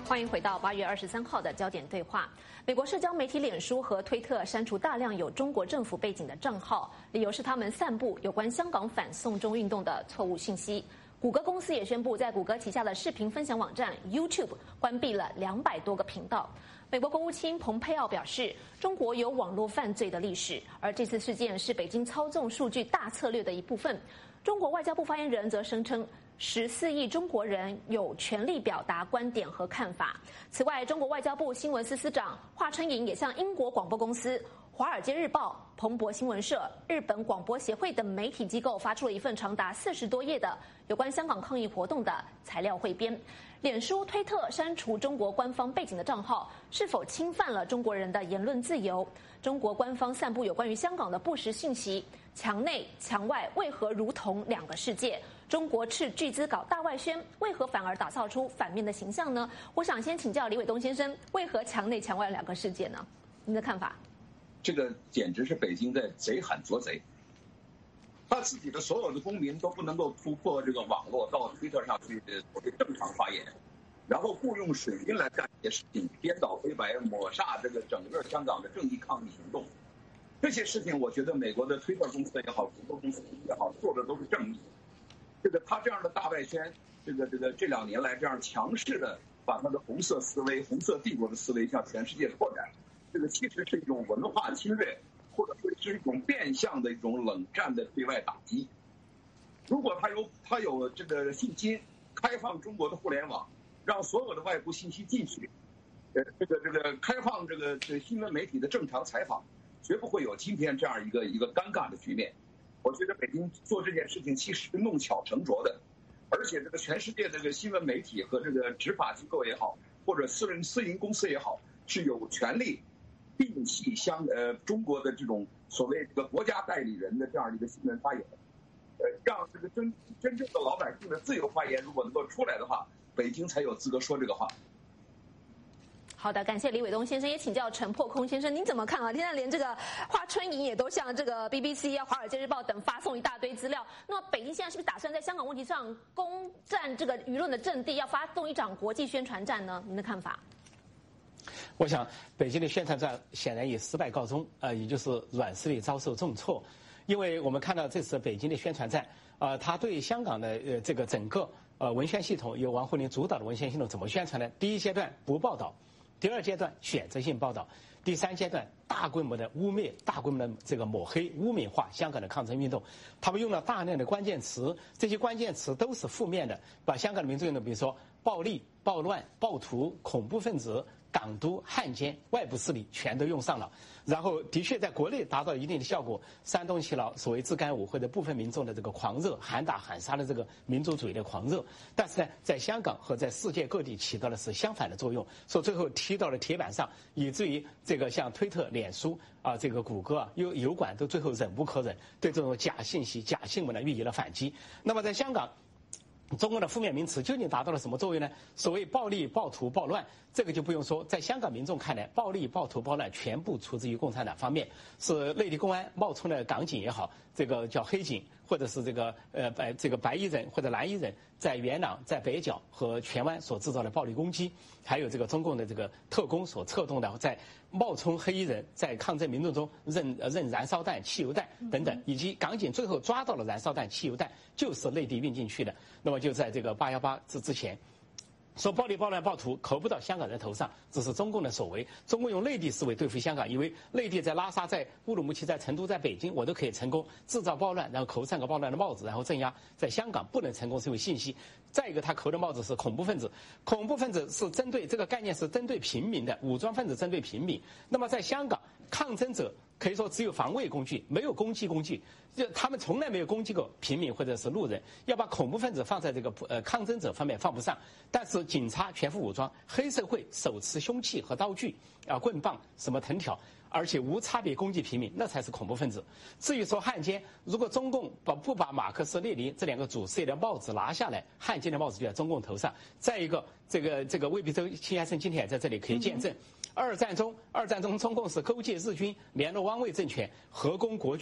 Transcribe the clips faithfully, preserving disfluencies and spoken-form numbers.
欢迎回到八月二十三号的焦点对话。美国社交媒体脸书和推特删除大量有中国政府背景的账号，理由是他们散布有关香港反送中运动的错误信息。谷歌公司也宣布，在谷歌旗下的视频分享网站 YouTube 关闭了两百多个频道。美国国务卿蓬佩奥表示，中国有网络犯罪的历史，而这次事件是北京操纵数据大策略的一部分。中国外交部发言人则声称，十四亿中国人有权利表达观点和看法。此外，中国外交部新闻司司长华春莹也向英国广播公司、华尔街日报、彭博新闻社、日本广播协会等媒体机构发出了一份长达四十多页的有关香港抗议活动的材料汇编。脸书、推特删除中国官方背景的账号，是否侵犯了中国人的言论自由？中国官方散布有关于香港的不实信息，墙内墙外为何如同两个世界？中国斥巨资搞大外宣，为何反而打造出反面的形象呢？我想先请教李伟东先生，为何墙内墙外两个世界呢？您的看法？ 这个简直是北京在贼喊捉贼，他自己的所有的公民都不能够突破这个网络到推特上去所谓正常发言，然后雇佣水军来干这些事情，颠倒黑白，抹煞这个整个香港的正义抗议行动。这些事情，我觉得美国的推特公司也好，谷歌公司也好，做的都是正义。这个他这样的大外宣，这个这个这两年来这样强势的把他的红色思维、红色帝国的思维向全世界拓展。这个其实是一种文化侵略，或者说是一种变相的一种冷战的对外打击。如果他有他有这个信心开放中国的互联网，让所有的外部信息进去，呃，这个这个开放这个这新闻媒体的正常采访，绝不会有今天这样一个一个尴尬的局面。我觉得北京做这件事情其实是弄巧成拙的，而且这个全世界这个新闻媒体和这个执法机构也好，或者私人私营公司也好，是有权利摒弃香呃中国的这种所谓这个国家代理人的这样一个新闻发言，呃，让这个真真正的老百姓的自由发言如果能够出来的话，北京才有资格说这个话。 好的，感谢李伟东先生，也请教陈破空先生，您怎么看啊？现在连这个华春莹也都向这个 B B C 啊、华尔街日报等发送一大堆资料，那么北京现在是不是打算在香港问题上攻占这个舆论的阵地，要发动一场国际宣传战呢？您的看法？ 我想，北京的宣传战显然以失败告终，呃，也就是软实力遭受重挫，因为我们看到这次北京的宣传战，呃，他对香港的呃这个整个呃文宣系统由王沪宁主导的文宣系统怎么宣传呢？第一阶段不报道，第二阶段选择性报道，第三阶段大规模的污蔑、大规模的这个抹黑、污名化香港的抗争运动。他们用了大量的关键词，这些关键词都是负面的，把香港的民主运动，比如说暴力、暴乱、暴徒、恐怖分子、港独、汉奸、外部势力全都用上了，然后的确在国内达到一定的效果，煽动起了所谓自干五或者部分民众的这个狂热，喊打喊杀的这个民族主义的狂热。但是呢，在香港和在世界各地起到的是相反的作用，所以最后踢到了铁板上，以至于这个像推特、脸书啊，这个谷歌啊、油油管都最后忍无可忍，对这种假信息、假新闻呢予以了反击。那么在香港，中国的负面名词究竟达到了什么作用呢？所谓暴力、暴徒、暴乱，这个就不用说，在香港民众看来，暴力、暴徒、暴乱全部出自于共产党方面，是内地公安冒充的港警也好，这个叫黑警，或者是这个呃白这个白衣人或者蓝衣人，在元朗、在北角和荃湾所制造的暴力攻击，还有这个中共的这个特工所策动的在冒充黑衣人在抗争民众中扔扔燃烧弹、汽油弹等等，以及港警最后抓到了燃烧弹、汽油弹就是内地运进去的。那么就在这个八幺八之之前，说暴力、暴乱、暴徒扣不到香港人头上，这是中共的所为。中共用内地思维对付香港，以为内地在拉萨、在乌鲁木齐、在成都、在北京，我都可以成功制造暴乱，然后扣上个暴乱的帽子，然后镇压。在香港不能成功是因为信息。再一个，他扣的帽子是恐怖分子，恐怖分子是针对这个概念是针对平民的，武装分子针对平民。那么在香港，抗争者可以说只有防卫工具，没有攻击工具，就他们从来没有攻击过平民或者是路人。要把恐怖分子放在这个呃抗争者方面放不上，但是警察全副武装，黑社会手持凶器和刀具啊、棍棒、什么藤条，而且无差别攻击平民，那才是恐怖分子。至于说汉奸，如果中共把不把马克思列宁这两个主事业的帽子拿下来，汉奸的帽子就在中共头上。再一个，这个这个魏必洲戚先生今天也在这里可以见证。二战中，二战中中共是勾结日军，联络汪伪政权，合攻国军，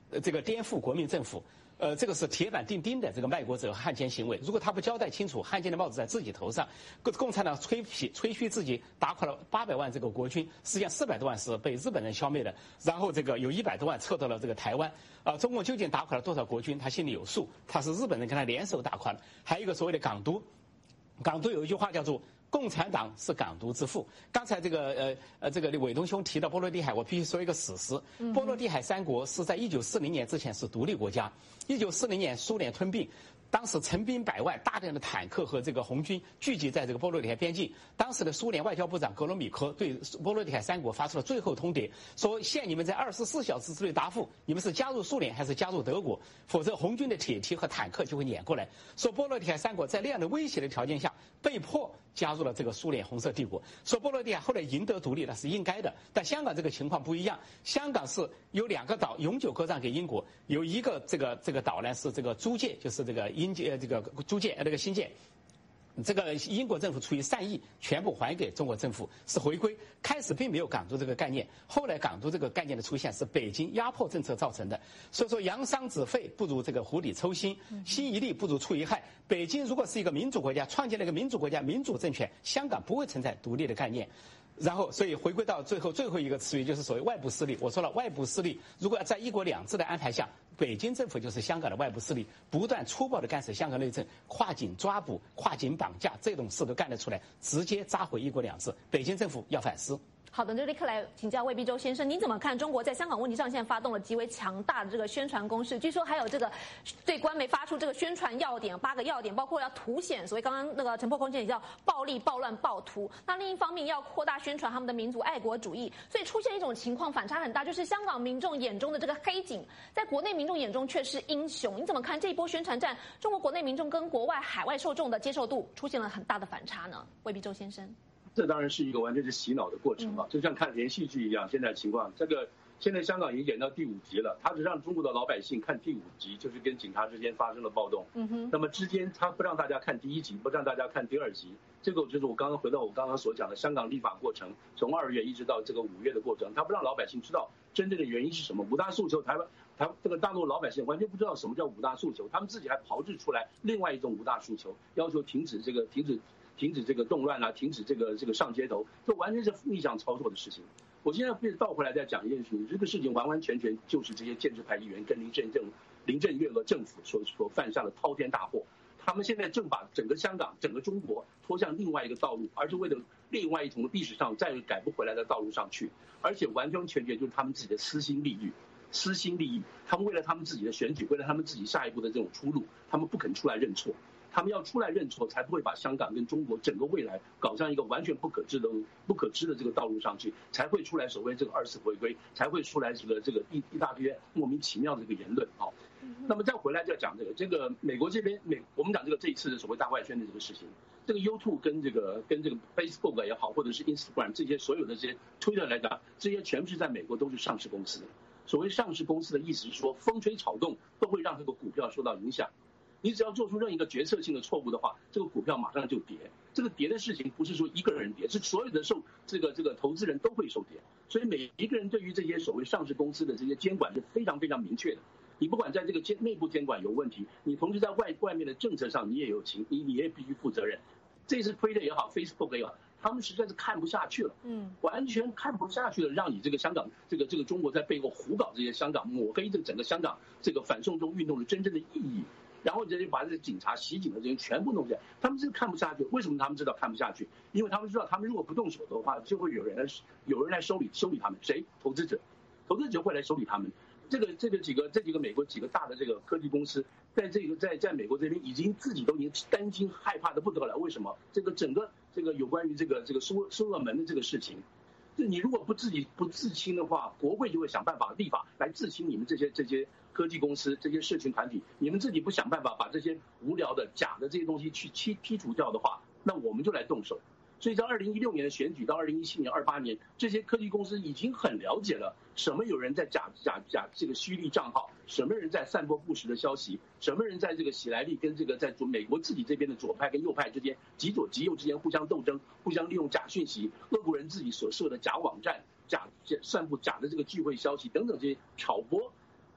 呃这个颠覆国民政府。呃，这个是铁板钉钉的这个卖国者和汉奸行为。如果他不交代清楚，汉奸的帽子在自己头上，共共产党吹皮吹嘘自己打垮了八百万这个国军，实际上四百多万是被日本人消灭的，然后这个有一百多万撤到了这个台湾。啊、呃，中共究竟打垮了多少国军，他心里有数，他是日本人跟他联手打垮了。还有一个所谓的港独，港独有一句话叫做共产党是港独之父。刚才这个呃呃这个伟东兄提到波罗的海，我必须说一个史实。波罗的海三国是在一九四零年之前是独立国家。一九四零年苏联吞并，当时成兵百万，大量的坦克和这个红军聚集在这个波罗的海边境。当时的苏联外交部长格罗米科对波罗的海三国发出了最后通牒，说限你们在二十四小时之内答复，你们是加入苏联还是加入德国，否则红军的铁蹄和坦克就会撵过来。说波罗的海三国在那样的威胁的条件下，被迫加入了这个苏联红色帝国。说波罗的海后来赢得独立那是应该的，但香港这个情况不一样，香港是有两个岛永久割让给英国，有一个这个这个岛呢是这个租界，就是这个英界这个租界那个新界。这个英国政府出于善意，全部还给中国政府，是回归。开始并没有港独这个概念，后来港独这个概念的出现是北京压迫政策造成的。所以说，扬桑止沸不如这个釜底抽薪，心一力不如出一害。北京如果是一个民主国家，创建了一个民主国家、民主政权，香港不会存在独立的概念。然后，所以回归到最后最后一个词语，就是所谓外部势力。我说了，外部势力如果要在一国两制的安排下，北京政府就是香港的外部势力，不断粗暴地干涉香港内政，跨境抓捕、跨境绑架这种事都干得出来，直接扎回一国两制。北京政府要反思。 好的，就立刻来请教魏必洲先生，您怎么看中国在香港问题上现在发动了极为强大的这个宣传攻势？据说还有这个对官媒发出这个宣传要点，八个要点，包括要凸显所谓刚刚那个陈破空间也叫暴力、暴乱、暴徒。那另一方面要扩大宣传他们的民族爱国主义，所以出现一种情况反差很大，就是香港民众眼中的这个黑警，在国内民众眼中却是英雄。你怎么看这一波宣传战？中国国内民众跟国外海外受众的接受度出现了很大的反差呢？魏必洲先生。 这当然是一个完全是洗脑的过程啊，就像看连续剧一样。现在情况，这个现在香港已经演到第五集了，他只让中国的老百姓看第五集，就是跟警察之间发生了暴动。嗯哼。那么之间他不让大家看第一集，不让大家看第二集，这个就是我刚刚回到我刚刚所讲的香港立法过程，从二月一直到这个五月的过程，他不让老百姓知道真正的原因是什么。五大诉求，台湾台这个大陆老百姓完全不知道什么叫五大诉求，他们自己还炮制出来另外一种五大诉求，要求停止这个停止。停止这个动乱啊，停止这个这个上街头，这完全是逆向操作的事情。我现在被倒回来再讲一件事情，这个事情完完全全就是这些建制派议员跟林郑政林郑月娥政府所所犯下的滔天大祸。他们现在正把整个香港、整个中国拖向另外一个道路，而是为了另外一种历史上再也改不回来的道路上去，而且完完全全就是他们自己的私心利益。私心利益，他们为了他们自己的选举，为了他们自己下一步的这种出路，他们不肯出来认错。他们要出来认错，才不会把香港跟中国整个未来搞上一个完全不可知的、不可知的这个道路上去，才会出来所谓这个二次回归，才会出来这个这个一一大堆莫名其妙的这个言论啊。那么再回来就要讲这个，这个美国这边美，我们讲这个这一次的所谓大外宣的这个事情，这个 YouTube 跟这个跟这个 Facebook 也好，或者是 Instagram 这些所有的这些 Twitter 来讲，这些全部是在美国都是上市公司。所谓上市公司的意思是说，风吹草动都会让这个股票受到影响。你只要做出任何一个决策性的错误的话，这个股票马上就跌。这个跌的事情不是说一个人跌，是所有的受这个这个投资人都会受跌。所以每一个人对于这些所谓上市公司的这些监管是非常非常明确的。你不管在这个监内部监管有问题，你同时在外外面的政策上你也有情，你你也必须负责任。这次推的也好 ，Facebook 也好，他们实在是看不下去了，嗯，完全看不下去了，让你这个香港这个这个中国在背后胡搞这些香港，抹黑这整个香港这个反送中运动的真正的意义。然后就把这些警察袭警的这些全部弄起来，他们是看不下去。为什么他们知道看不下去？因为他们知道，他们如果不动手的话，就会有人来有人来收理收理他们。谁？投资者，投资者会来收理他们。这个这个几个这几个美国几个大的这个科技公司，在这个在在美国这边已经自己都已经担惊害怕的不得了。为什么？这个整个这个有关于这个这个苏苏俄门的这个事情。你如果不自己不自清的话，国会就会想办法立法来自清你们这些这些科技公司、这些社群团体。你们自己不想办法把这些无聊的、假的这些东西去剔剔除掉的话，那我们就来动手。所以在二零一六年的选举到二零一七年、二八年，这些科技公司已经很了解了什么有人在假假假这个虚立账号，什么人在散播不实的消息，什么人在这个喜来利跟这个在美国自己这边的左派跟右派之间、极左极右之间互相斗争，互相利用假讯息，俄国人自己所设的假网站、假散布假的这个聚会消息等等这些挑拨。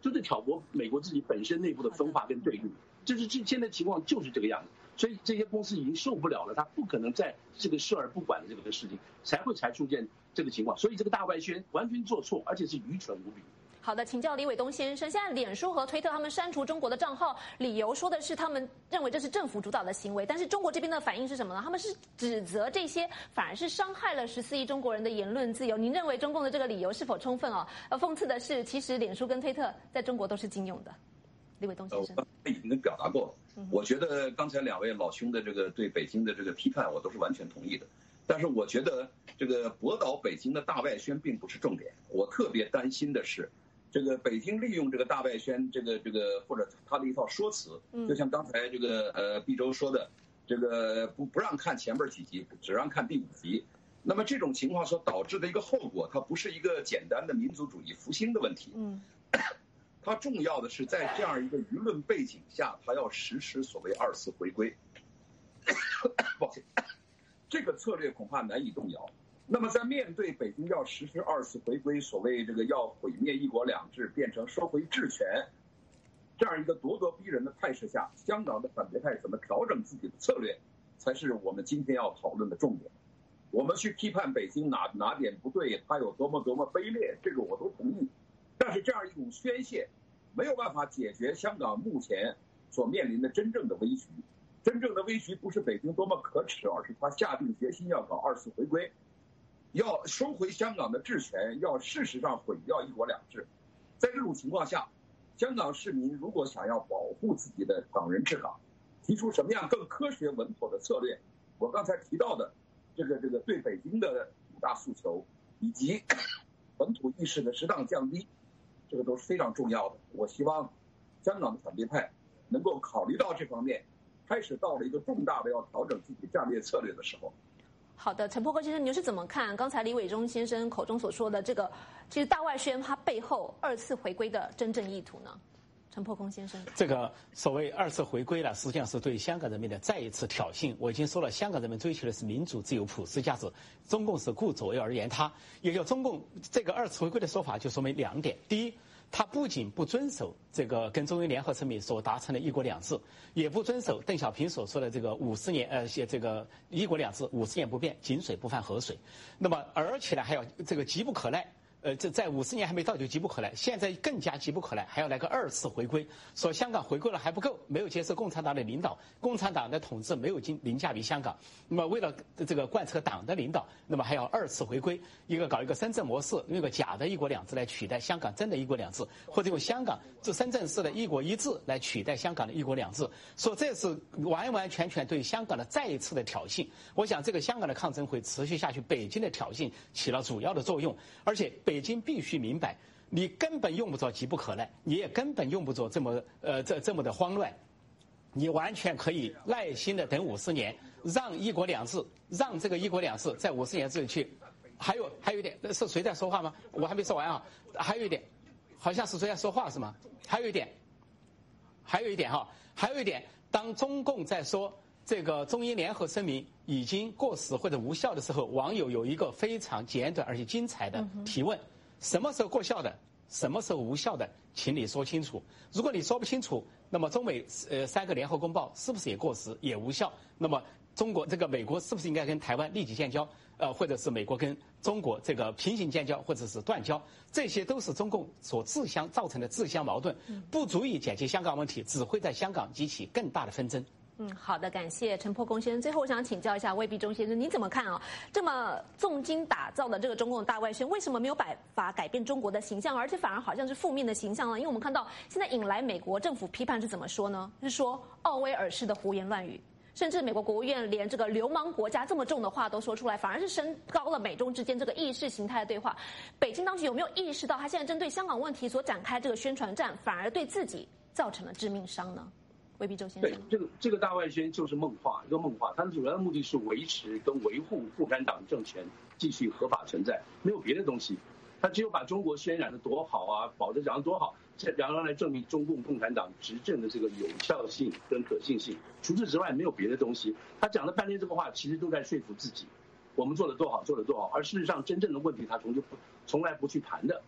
就是挑拨美国自己本身内部的分化跟对立。就是这现在情况就是这个样子，所以这些公司已经受不了了，他不可能在这个视而不管的这个事情，才会才出现这个情况。所以这个大外宣完全做错，而且是愚蠢无比。 好的，请教李伟东先生，现在脸书和推特他们删除中国的账号，理由说的是他们认为这是政府主导的行为，但是中国这边的反应是什么呢？他们是指责这些反而是伤害了十四亿中国人的言论自由。您认为中共的这个理由是否充分哦？呃，讽刺的是，其实脸书跟推特在中国都是禁用的。李伟东先生， 我刚才已经表达过了。我觉得刚才两位老兄的这个对北京的这个批判，我都是完全同意的。但是我觉得这个驳倒北京的大外宣并不是重点。我特别担心的是，这个北京利用这个大外宣，这个这个或者他的一套说辞，就像刚才这个呃毕周说的，这个不不让看前边几集，只让看第五集。那么这种情况所导致的一个后果，它不是一个简单的民族主义复兴的问题。嗯。它重要的是在这样一个舆论背景下，它要实施所谓二次回归。抱歉，这个策略恐怕难以动摇。那么在面对北京要实施二次回归，所谓这个要毁灭一国两制，变成收回治权，这样一个咄咄逼人的态势下，香港的反对派怎么调整自己的策略，才是我们今天要讨论的重点。我们去批判北京哪哪点不对，它有多么多么卑劣，这个我都同意。但是这样一种宣泄没有办法解决香港目前所面临的真正的危局。真正的危局不是北京多么可耻，而是他下定决心要搞二次回归，要收回香港的治权，要事实上毁掉一国两制。在这种情况下，香港市民如果想要保护自己的港人治港，提出什么样更科学稳妥的策略，我刚才提到的这个这个对北京的五大诉求，以及本土意识的适当降低，这个都是非常重要的。我希望香港的反对派能够考虑到这方面，开始到了一个重大的要调整自己战略策略的时候。 好的，陈伯科先生，你是怎么看刚才李伟忠先生口中所说的这个，其实大外宣它背后二次回归的真正意图呢？陈伯空先生， 这个所谓二次回归呢，实际上是对香港人民的再一次挑衅。我已经说了，香港人民追求的是民主、自由、普世价值，中共是顾左右而言他。也就中共这个二次回归的说法，就说明两点：第一，他不仅不遵守这个跟中英联合声明所达成的一国两制，也不遵守邓小平所说的这个五十年呃这个一国两制五十年不变，井水不犯河水。那么而且呢，还要这个急不可耐。呃，这在五十年还没到就急不可耐，现在更加急不可耐，还要来个二次回归。说香港回归了还不够，没有接受共产党的领导，共产党的统治没有经凌驾于香港。那么为了这个贯彻党的领导，那么还要二次回归，一个搞一个深圳模式，用一个假的一国两制来取代香港真的一国两制，或者用香港这深圳市的一国一制来取代香港的一国两制。说这是完完全全对香港的再一次的挑衅。我想这个香港的抗争会持续下去，北京的挑衅起了主要的作用，而且北京必须明白，你根本用不着急不可耐，你也根本用不着这么呃这这么的慌乱，你完全可以耐心的等五十年，让一国两制，让这个一国两制在五十年之内去。还有还有一点，是谁在说话吗？我还没说完啊。还有一点，好像是谁在说话是吗？还有一点，还有一点哈，还有一点，当中共在说这个中英联合声明已经过时或者无效的时候，网友有一个非常简短而且精彩的提问：什么时候过效的？什么时候无效的？请你说清楚。如果你说不清楚，那么中美呃三个联合公报是不是也过时也无效？那么中国这个美国是不是应该跟台湾立即建交？呃，或者是美国跟中国这个平行建交，或者是断交？这些都是中共所自相造成的自相矛盾，不足以解决香港问题，只会在香港激起更大的纷争。 嗯，好的，感谢陈破公先生。最后，我想请教一下魏必忠先生，你怎么看啊？这么重金打造的这个中共大外宣，为什么没有办法改变中国的形象，而且反而好像是负面的形象呢？因为我们看到现在引来美国政府批判是怎么说呢？是说奥威尔式的胡言乱语，甚至美国国务院连这个流氓国家这么重的话都说出来，反而是升高了美中之间这个意识形态的对话。北京当局有没有意识到，他现在针对香港问题所展开这个宣传战，反而对自己造成了致命伤呢？魏必忠先生， 对，这个这个大外宣就是梦话，一个梦话，它的主要的目的是维持跟维护共产党政权继续合法存在，没有别的东西。它只有把中国渲染的多好啊，保着讲的多好，这然后来证明中共共产党执政的这个有效性跟可信性。除此之外没有别的东西。他讲了半天这个话，其实都在说服自己，我们做的多好，做的多好，而事实上真正的问题他从就不从来不去谈的。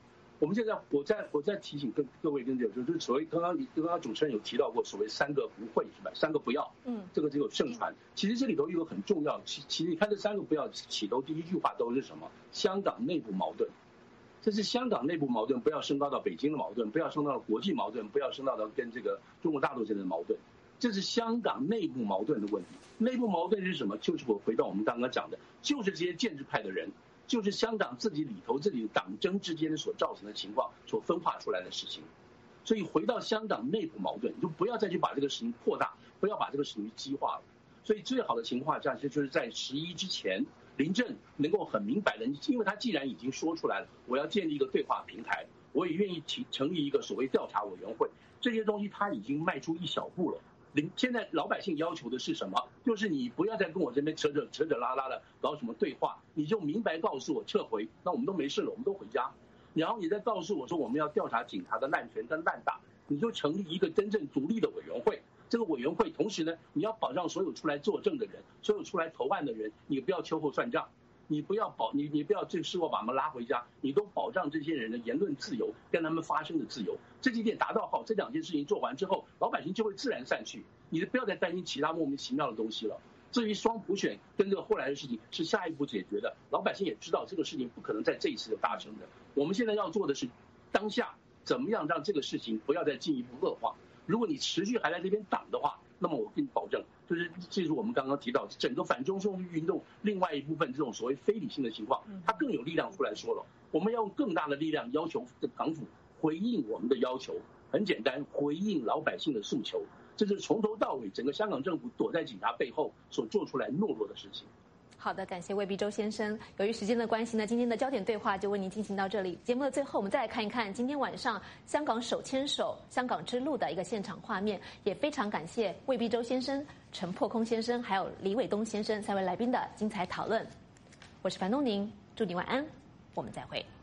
我们现在我在我在提醒各各位跟友，就是所谓刚刚刚刚主持人有提到过所谓三个不会是吧？三个不要，嗯，这个只有盛传。其实这里头有个很重要，其其实你看这三个不要起头第一句话都是什么？香港内部矛盾，这是香港内部矛盾，不要升高到北京的矛盾，不要升到国际矛盾，不要升到到跟这个中国大陆之间的矛盾，这是香港内部矛盾的问题。内部矛盾是什么？就是我回到我们刚刚讲的，就是这些建制派的人。就是香港自己里头这里党争之间所造成的情况所分化出来的事情，所以回到香港内部矛盾，你就不要再去把这个事情扩大，不要把这个事情激化了。所以最好的情况下就是在十一之前，林郑能够很明白的，因为他既然已经说出来了，我要建立一个对话平台，我也愿意提成立一个所谓调查委员会，这些东西他已经迈出一小步了。现在老百姓要求的是什么？就是你不要再跟我这边扯扯扯扯拉拉的搞什么对话，你就明白告诉我撤回，那我们都没事了，我们都回家。然后你再告诉我说我们要调查警察的滥权跟滥打，你就成立一个真正独立的委员会。这个委员会同时呢，你要保障所有出来作证的人，所有出来投案的人，你不要秋后算账，你不要保你你不要这个事后把他们拉回家，你都保障这些人的言论自由跟他们发声的自由。这几点达到好，这两件事情做完之后，老百姓就会自然散去，你不要再担心其他莫名其妙的东西了。至于双普选跟这个后来的事情是下一步解决的，老百姓也知道这个事情不可能在这一次就达成的。我们现在要做的是当下怎么样让这个事情不要再进一步恶化。如果你持续还在这边挡的话，那么我跟你保证，就是这是我们刚刚提到整个反中送运动另外一部分这种所谓非理性的情况，它更有力量出来说了。我们要用更大的力量要求港府回应我们的要求，很简单，回应老百姓的诉求。这是从头到尾整个香港政府躲在警察背后所做出来懦弱的事情。 好的，感谢魏必洲先生。由于时间的关系呢，今天的焦点对话就为您进行到这里。节目的最后，我们再来看一看今天晚上香港手牵手香港之路的一个现场画面。也非常感谢魏必洲先生、陈破空先生还有李伟东先生三位来宾的精彩讨论。我是樊东宁，祝你晚安，我们再会。